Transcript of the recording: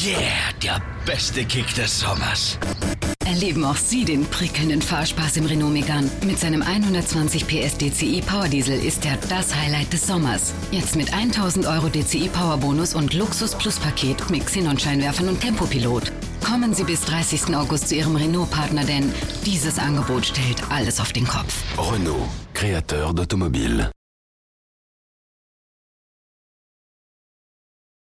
Yeah, der beste Kick des Sommers. Erleben auch Sie den prickelnden Fahrspaß im Renault Megane. Mit seinem 120 PS DCI Powerdiesel ist er das Highlight des Sommers. Jetzt mit 1000 Euro DCI Powerbonus und Luxus Plus Paket mit Xenon-Scheinwerfern und Tempopilot. Kommen Sie bis 30. August zu Ihrem Renault-Partner, denn dieses Angebot stellt alles auf den Kopf. Renault, créateur d'automobile.